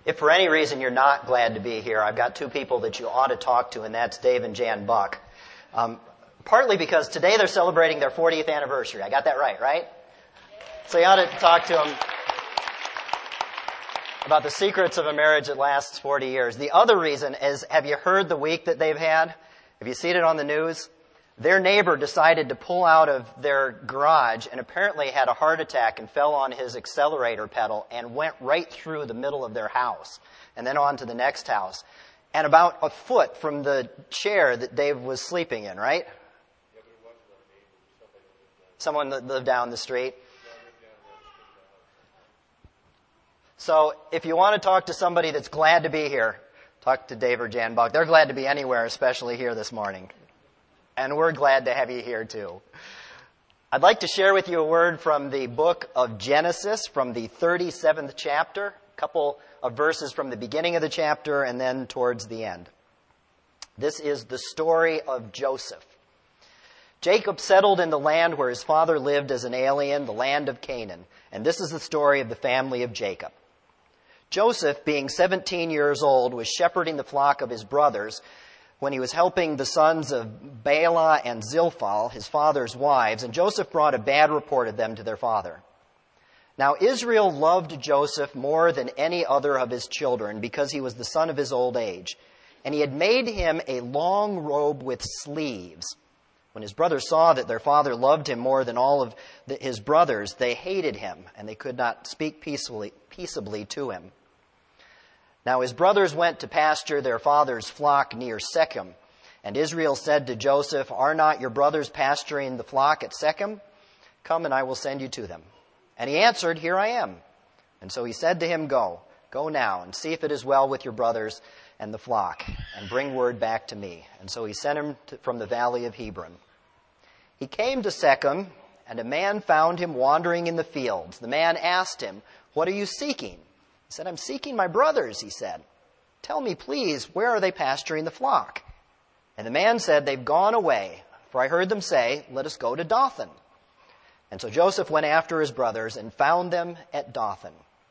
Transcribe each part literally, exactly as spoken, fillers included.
If for any reason you're not glad to be here, I've got two people that you ought to talk to, and that's Dave and Jan Buck. Um, partly because today they're celebrating their fortieth anniversary. I got that right, right? So you ought to talk to them about the secrets of a marriage that lasts forty years. The other reason is, have you heard the week that they've had? Have you seen it on the news? Their neighbor decided to pull out of their garage and apparently had a heart attack and fell on his accelerator pedal and went right through the middle of their house and then on to the next house. And about a foot from the chair that Dave was sleeping in, right? Someone that lived down the street. So if you want to talk to somebody that's glad to be here, talk to Dave or Jan Buck. They're glad to be anywhere, especially here this morning. And we're glad to have you here too. I'd like to share with you a word from the book of Genesis, from the thirty-seventh chapter, a couple of verses from the beginning of the chapter and then towards the end. This is the story of Joseph. Jacob settled in the land where his father lived as an alien, the land of Canaan. And this is the story of the family of Jacob. Joseph, being seventeen years old, was shepherding the flock of his brothers when he was helping the sons of Bela and Zilpah, his father's wives, and Joseph brought a bad report of them to their father. Now Israel loved Joseph more than any other of his children because he was the son of his old age, and he had made him a long robe with sleeves. When his brothers saw that their father loved him more than all of the, his brothers, they hated him, and they could not speak peacefully, peaceably to him. Now his brothers went to pasture their father's flock near Shechem. And Israel said to Joseph, "Are not your brothers pasturing the flock at Shechem? Come and I will send you to them." And he answered, "Here I am." And so he said to him, Go, go now and see if it is well with your brothers and the flock, and bring word back to me." And so he sent him to, from the valley of Hebron. He came to Shechem, and a man found him wandering in the fields. The man asked him, "What are you seeking?" He said, "I'm seeking my brothers," he said. "Tell me, please, where are they pasturing the flock?" And the man said, "They've gone away, for I heard them say, 'Let us go to Dothan.'" And so Joseph went after his brothers and found them at Dothan.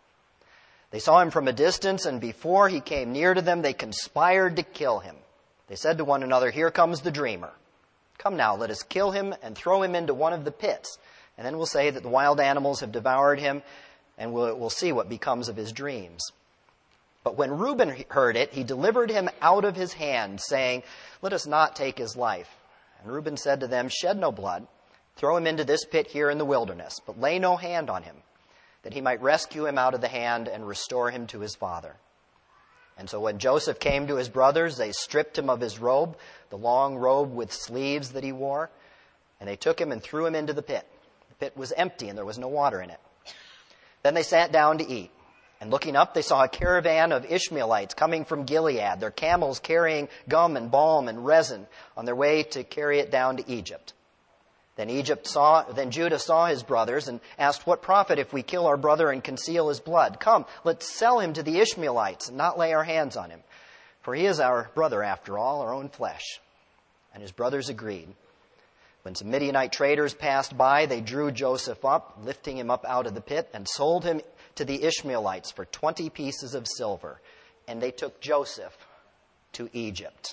They saw him from a distance, and before he came near to them, they conspired to kill him. They said to one another, "Here comes the dreamer. Come now, let us kill him and throw him into one of the pits, and then we'll say that the wild animals have devoured him, and we'll, we'll see what becomes of his dreams." But when Reuben heard it, he delivered him out of his hand, saying, "Let us not take his life." And Reuben said to them, "Shed no blood. Throw him into this pit here in the wilderness, but lay no hand on him, that he might rescue him out of the hand and restore him to his father." And so when Joseph came to his brothers, they stripped him of his robe, the long robe with sleeves that he wore, and they took him and threw him into the pit. The pit was empty and there was no water in it. Then they sat down to eat. And looking up, they saw a caravan of Ishmaelites coming from Gilead, their camels carrying gum and balm and resin on their way to carry it down to Egypt. Then Egypt saw, then Judah saw his brothers and asked, "What profit if we kill our brother and conceal his blood? Come, let's sell him to the Ishmaelites and not lay our hands on him. For he is our brother after all, our own flesh." And his brothers agreed. When some Midianite traders passed by, they drew Joseph up, lifting him up out of the pit, and sold him to the Ishmaelites for twenty pieces of silver. And they took Joseph to Egypt.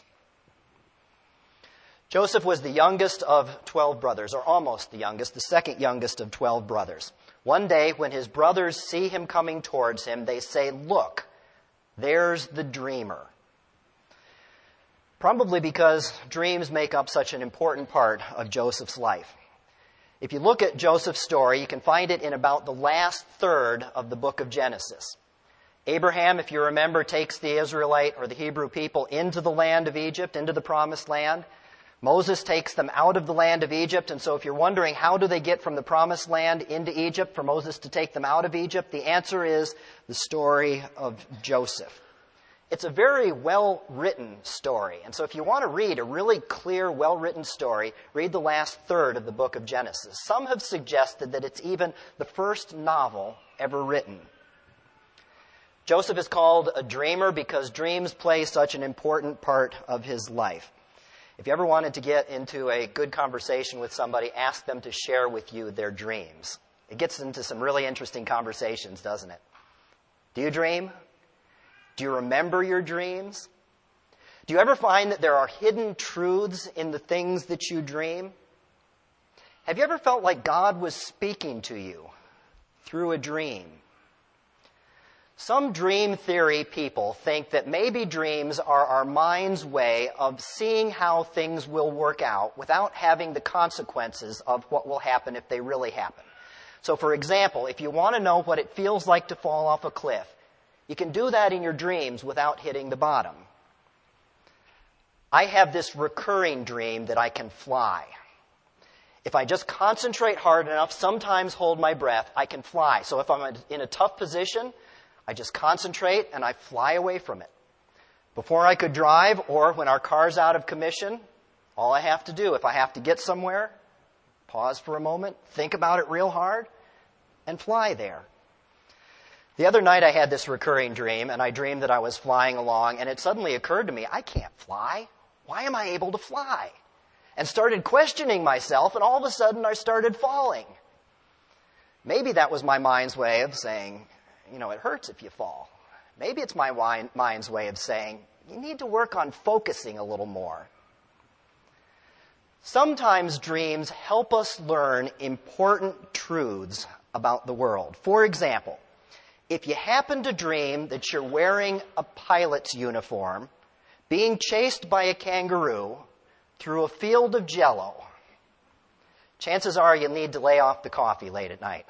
Joseph was the youngest of twelve brothers, or almost the youngest, the second youngest of twelve brothers. One day, when his brothers see him coming towards him, they say, "Look, there's the dreamer." Probably because dreams make up such an important part of Joseph's life. If you look at Joseph's story, you can find it in about the last third of the book of Genesis. Abraham, if you remember, takes the Israelite or the Hebrew people into the land of Egypt, into the promised land. Moses takes them out of the land of Egypt, and so if you're wondering how do they get from the promised land into Egypt, for Moses to take them out of Egypt, the answer is the story of Joseph. It's a very well-written story, and so if you want to read a really clear, well-written story, read the last third of the book of Genesis. Some have suggested that it's even the first novel ever written. Joseph is called a dreamer because dreams play such an important part of his life. If you ever wanted to get into a good conversation with somebody, ask them to share with you their dreams. It gets into some really interesting conversations, doesn't it? Do you dream? Do you remember your dreams? Do you ever find that there are hidden truths in the things that you dream? Have you ever felt like God was speaking to you through a dream? Some dream theory people think that maybe dreams are our mind's way of seeing how things will work out without having the consequences of what will happen if they really happen. So, for example, if you want to know what it feels like to fall off a cliff, you can do that in your dreams without hitting the bottom. I have this recurring dream that I can fly. If I just concentrate hard enough, sometimes hold my breath, I can fly. So if I'm in a tough position, I just concentrate and I fly away from it. Before I could drive, or when our car's out of commission, all I have to do, if I have to get somewhere, pause for a moment, think about it real hard, and fly there. The other night I had this recurring dream, and I dreamed that I was flying along, and it suddenly occurred to me, I can't fly. Why am I able to fly? And started questioning myself, and all of a sudden I started falling. Maybe that was my mind's way of saying, you know, it hurts if you fall. Maybe it's my mind's way of saying, you need to work on focusing a little more. Sometimes dreams help us learn important truths about the world. For example, if you happen to dream that you're wearing a pilot's uniform, being chased by a kangaroo through a field of jello, chances are you'll need to lay off the coffee late at night.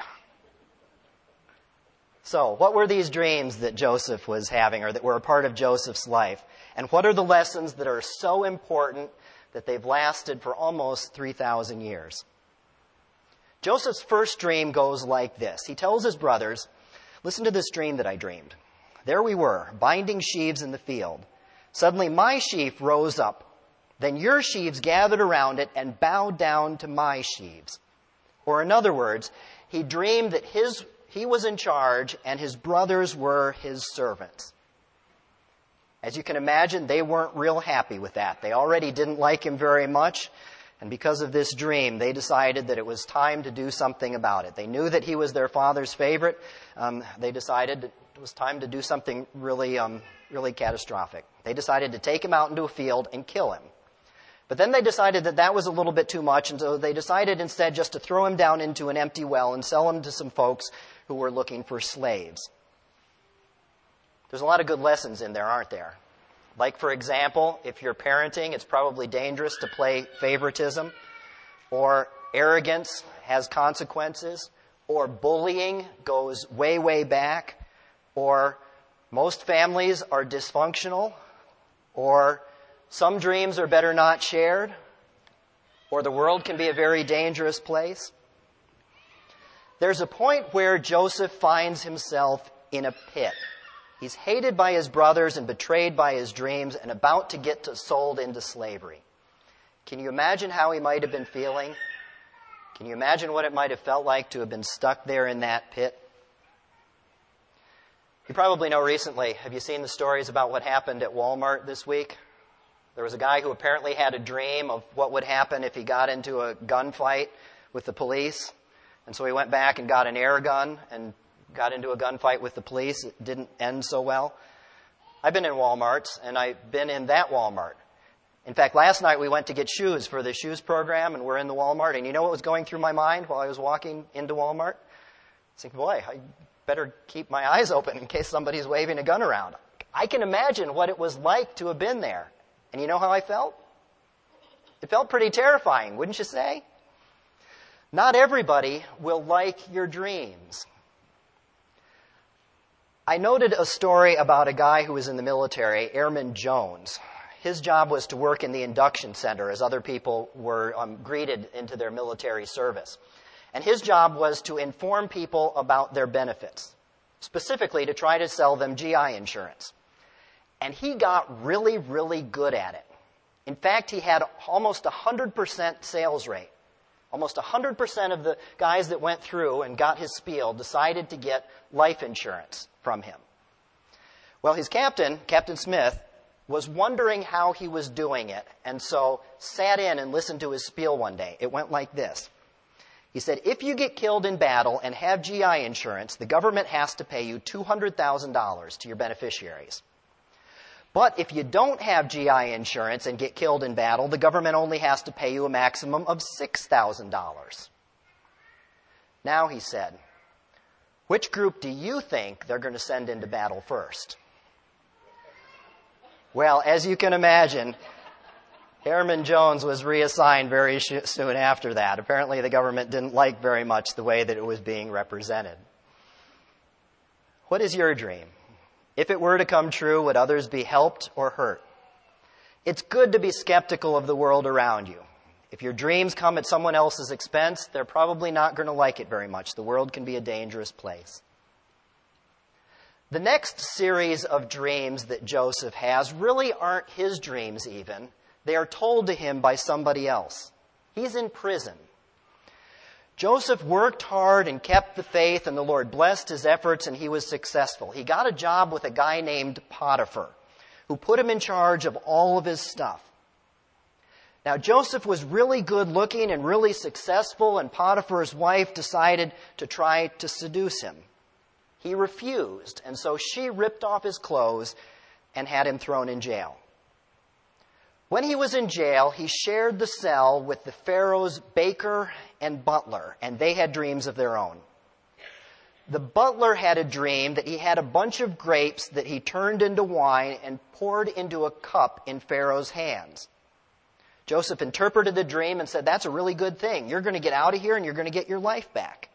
So, what were these dreams that Joseph was having, or that were a part of Joseph's life? And what are the lessons that are so important that they've lasted for almost three thousand years? Joseph's first dream goes like this. He tells his brothers, listen to this dream that I dreamed. There we were, binding sheaves in the field. Suddenly my sheaf rose up. Then your sheaves gathered around it and bowed down to my sheaves. Or in other words, he dreamed that his he was in charge and his brothers were his servants. As you can imagine, they weren't real happy with that. They already didn't like him very much. And because of this dream, they decided that it was time to do something about it. They knew that he was their father's favorite. Um, they decided it was time to do something really, um, really catastrophic. They decided to take him out into a field and kill him. But then they decided that that was a little bit too much, and so they decided instead just to throw him down into an empty well and sell him to some folks who were looking for slaves. There's a lot of good lessons in there, aren't there? Like, for example, if you're parenting, it's probably dangerous to play favoritism, or arrogance has consequences, or bullying goes way, way back, or most families are dysfunctional, or some dreams are better not shared, or the world can be a very dangerous place. There's a point where Joseph finds himself in a pit. He's hated by his brothers and betrayed by his dreams and about to get to, sold into slavery. Can you imagine how he might have been feeling? Can you imagine what it might have felt like to have been stuck there in that pit? You probably know recently, have you seen the stories about what happened at Walmart this week? There was a guy who apparently had a dream of what would happen if he got into a gunfight with the police. And so he went back and got an air gun and got into a gunfight with the police. It didn't end so well. I've been in Walmarts, and I've been in that Walmart. In fact, last night we went to get shoes for the shoes program, and we're in the Walmart. And you know what was going through my mind while I was walking into Walmart? I was thinking, boy, I better keep my eyes open in case somebody's waving a gun around. I can imagine what it was like to have been there. And you know how I felt? It felt pretty terrifying, wouldn't you say? Not everybody will like your dreams. I noted a story about a guy who was in the military, Airman Jones. His job was to work in the induction center as other people were um, greeted into their military service. And his job was to inform people about their benefits, specifically to try to sell them G I insurance. And he got really, really good at it. In fact, he had almost a one hundred percent sales rate. Almost one hundred percent of the guys that went through and got his spiel decided to get life insurance from him. Well, his captain, Captain Smith, was wondering how he was doing it, and so sat in and listened to his spiel one day. It went like this. He said, if you get killed in battle and have G I insurance, the government has to pay you two hundred thousand dollars to your beneficiaries. But if you don't have G I insurance and get killed in battle, the government only has to pay you a maximum of six thousand dollars. Now, he said, which group do you think they're going to send into battle first? Well, as you can imagine, Airman Jones was reassigned very sh- soon after that. Apparently, the government didn't like very much the way that it was being represented. What is your dream? If it were to come true, would others be helped or hurt? It's good to be skeptical of the world around you. If your dreams come at someone else's expense, they're probably not going to like it very much. The world can be a dangerous place. The next series of dreams that Joseph has really aren't his dreams even. They are told to him by somebody else. He's in prison. Joseph worked hard and kept the faith, and the Lord blessed his efforts, and he was successful. He got a job with a guy named Potiphar, who put him in charge of all of his stuff. Now, Joseph was really good looking and really successful, and Potiphar's wife decided to try to seduce him. He refused, and so she ripped off his clothes and had him thrown in jail. When he was in jail, he shared the cell with the Pharaoh's baker and butler, and they had dreams of their own. The butler had a dream that he had a bunch of grapes that he turned into wine and poured into a cup in Pharaoh's hands. Joseph interpreted the dream and said, that's a really good thing. You're going to get out of here and you're going to get your life back.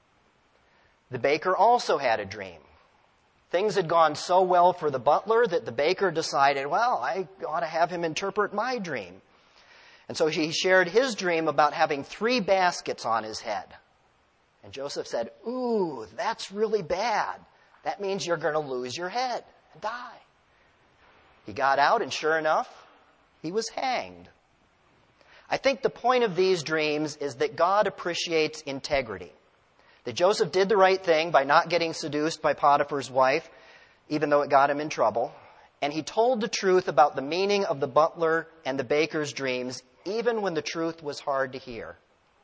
The baker also had a dream. Things had gone so well for the butler that the baker decided, well, I ought to have him interpret my dream. And so he shared his dream about having three baskets on his head. And Joseph said, ooh, that's really bad. That means you're going to lose your head and die. He got out, and sure enough, he was hanged. I think the point of these dreams is that God appreciates integrity. That Joseph did the right thing by not getting seduced by Potiphar's wife, even though it got him in trouble. And he told the truth about the meaning of the butler and the baker's dreams, even when the truth was hard to hear.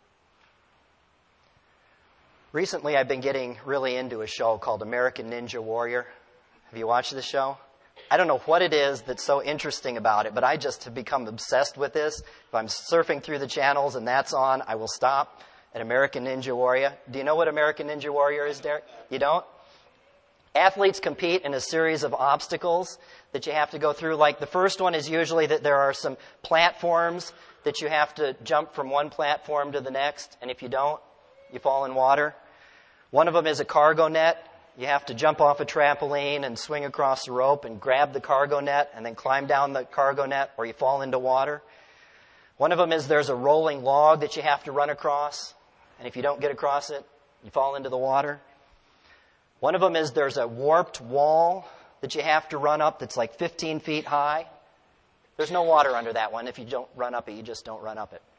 Recently, I've been getting really into a show called American Ninja Warrior. Have you watched this show? I don't know what it is that's so interesting about it, but I just have become obsessed with this. If I'm surfing through the channels and that's on, I will stop at American Ninja Warrior. Do you know what American Ninja Warrior is, Derek? You don't? Athletes compete in a series of obstacles that you have to go through. Like the first one is usually that there are some platforms that you have to jump from one platform to the next, and if you don't, you fall in water. One of them is a cargo net. You have to jump off a trampoline and swing across the rope and grab the cargo net and then climb down the cargo net, or you fall into water. One of them is there's a rolling log that you have to run across, and if you don't get across it, you fall into the water. One of them is there's a warped wall that you have to run up that's like fifteen feet high. There's no water under that one. If you don't run up it, you just don't run up it.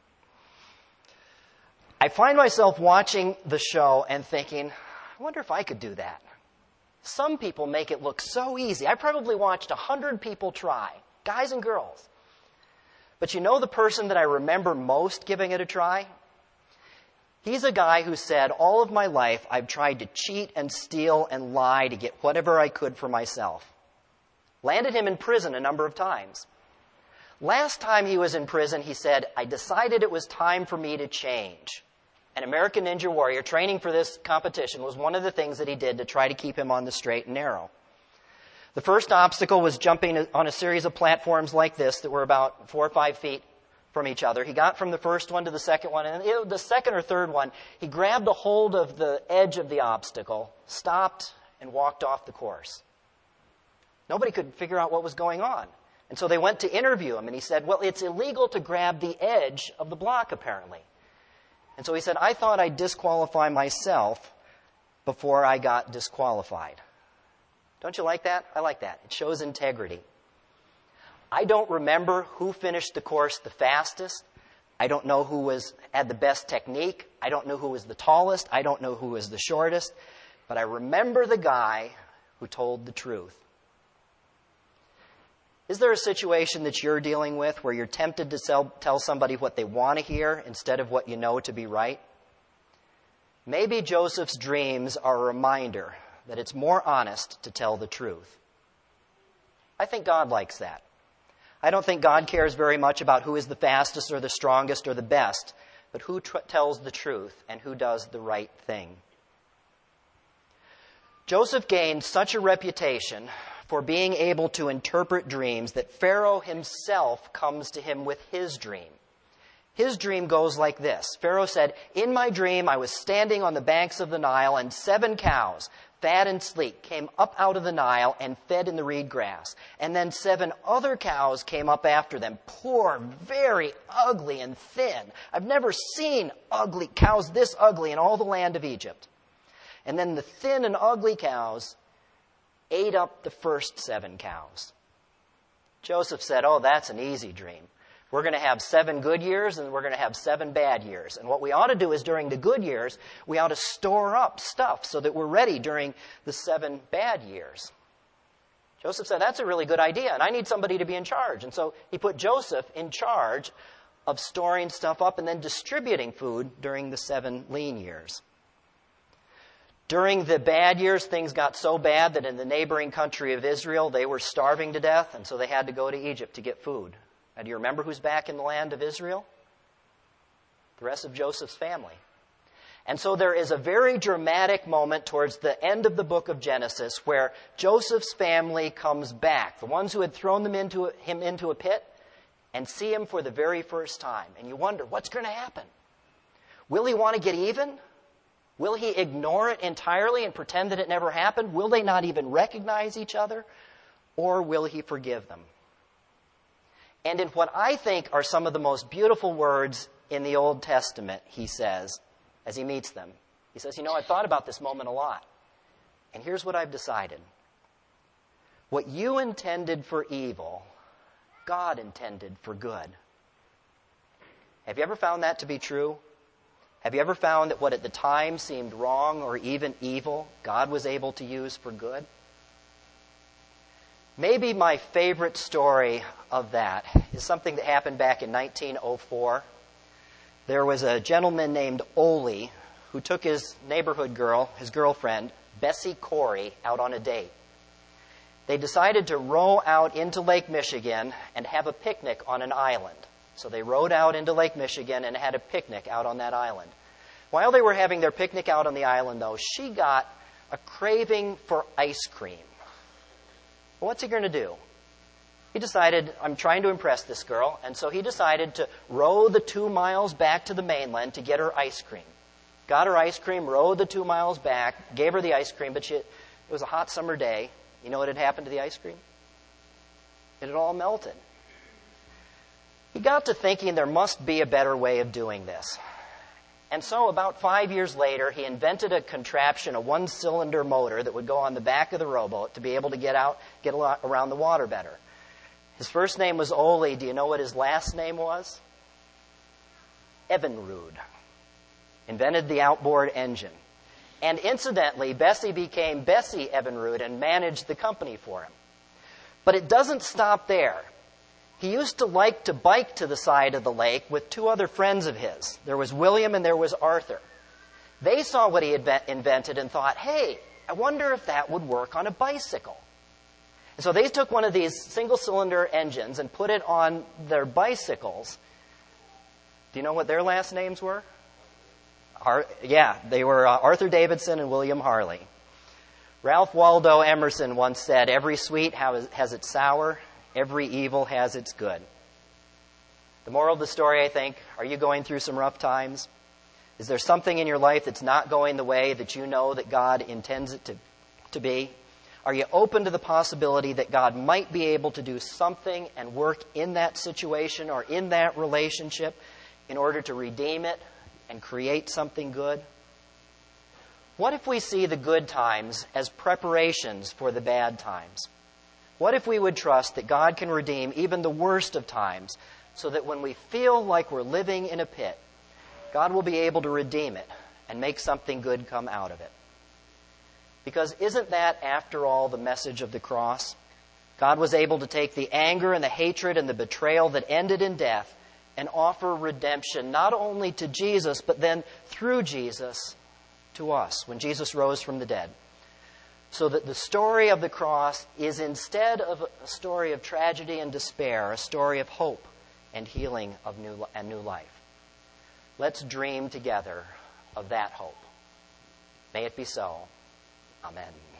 I find myself watching the show and thinking, I wonder if I could do that. Some people make it look so easy. I probably watched a hundred people try, guys and girls. But you know the person that I remember most giving it a try? He's a guy who said, all of my life I've tried to cheat and steal and lie to get whatever I could for myself. Landed him in prison a number of times. Last time he was in prison, he said, I decided it was time for me to change. An American Ninja Warrior training for this competition was one of the things that he did to try to keep him on the straight and narrow. The first obstacle was jumping on a series of platforms like this that were about four or five feet from each other. He got from the first one to the second one, and the second or third one, he grabbed a hold of the edge of the obstacle, stopped, and walked off the course. Nobody could figure out what was going on. And so they went to interview him, and he said, well, it's illegal to grab the edge of the block, apparently. And so he said, I thought I'd disqualify myself before I got disqualified. Don't you like that? I like that. It shows integrity. I don't remember who finished the course the fastest. I don't know who was had the best technique. I don't know who was the tallest. I don't know who was the shortest. But I remember the guy who told the truth. Is there a situation that you're dealing with where you're tempted to sell, tell somebody what they want to hear instead of what you know to be right? Maybe Joseph's dreams are a reminder that it's more honest to tell the truth. I think God likes that. I don't think God cares very much about who is the fastest or the strongest or the best, but who tr- tells the truth and who does the right thing. Joseph gained such a reputation for being able to interpret dreams that Pharaoh himself comes to him with his dream. His dream goes like this. Pharaoh said, "In my dream I was standing on the banks of the Nile, and seven cows, fat and sleek, came up out of the Nile and fed in the reed grass. And then seven other cows came up after them, poor, very ugly and thin. I've never seen ugly cows this ugly in all the land of Egypt. And then the thin and ugly cows ate up the first seven cows." Joseph said, "Oh, that's an easy dream. We're going to have seven good years and we're going to have seven bad years. And what we ought to do is during the good years, we ought to store up stuff so that we're ready during the seven bad years." Joseph said, "That's a really good idea, and I need somebody to be in charge." And so he put Joseph in charge of storing stuff up and then distributing food during the seven lean years. During the bad years, things got so bad that in the neighboring country of Israel, they were starving to death, and so they had to go to Egypt to get food. Now, do you remember who's back in the land of Israel? The rest of Joseph's family. And so there is a very dramatic moment towards the end of the book of Genesis where Joseph's family comes back, the ones who had thrown them into a, him into a pit, and see him for the very first time. And you wonder, what's going to happen? Will he want to get even? Will he ignore it entirely and pretend that it never happened? Will they not even recognize each other? Or will he forgive them? And in what I think are some of the most beautiful words in the Old Testament, he says, as he meets them, he says, "You know, I thought about this moment a lot. And here's what I've decided. What you intended for evil, God intended for good." Have you ever found that to be true? Have you ever found that what at the time seemed wrong or even evil, God was able to use for good? Maybe my favorite story of that is something that happened back in nineteen oh four. There was a gentleman named Ole who took his neighborhood girl, his girlfriend, Bessie Corey, out on a date. They decided to row out into Lake Michigan and have a picnic on an island. So they rowed out into Lake Michigan and had a picnic out on that island. While they were having their picnic out on the island, though, she got a craving for ice cream. Well, what's he going to do? He decided, I'm trying to impress this girl, and so he decided to row the two miles back to the mainland to get her ice cream. Got her ice cream, rowed the two miles back, gave her the ice cream, but she, it was a hot summer day. You know what had happened to the ice cream? It had all melted. He got to thinking there must be a better way of doing this. And so about five years later, he invented a contraption, a one-cylinder motor that would go on the back of the rowboat to be able to get out, get around the water better. His first name was Ole. Do you know what his last name was? Evinrude. Invented the outboard engine. And incidentally, Bessie became Bessie Evinrude and managed the company for him. But it doesn't stop there. He used to like to bike to the side of the lake with two other friends of his. There was William and there was Arthur. They saw what he had invented and thought, hey, I wonder if that would work on a bicycle. And so they took one of these single-cylinder engines and put it on their bicycles. Do you know what their last names were? Ar- yeah, they were uh, Arthur Davidson and William Harley. Ralph Waldo Emerson once said, "Every sweet has its sour, every evil has its good." The moral of the story, I think, are you going through some rough times? Is there something in your life that's not going the way that you know that God intends it to, to be? Are you open to the possibility that God might be able to do something and work in that situation or in that relationship in order to redeem it and create something good? What if we see the good times as preparations for the bad times? What if we would trust that God can redeem even the worst of times so that when we feel like we're living in a pit, God will be able to redeem it and make something good come out of it? Because isn't that, after all, the message of the cross? God was able to take the anger and the hatred and the betrayal that ended in death and offer redemption not only to Jesus, but then through Jesus to us when Jesus rose from the dead. so that the story of the cross is, instead of a story of tragedy and despair, a story of hope and healing of new and new life. Let's dream together of that hope. May it be so. Amen.